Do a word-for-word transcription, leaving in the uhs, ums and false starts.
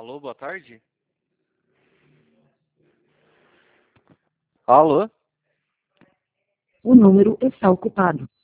Alô, boa tarde? Alô? O número está ocupado.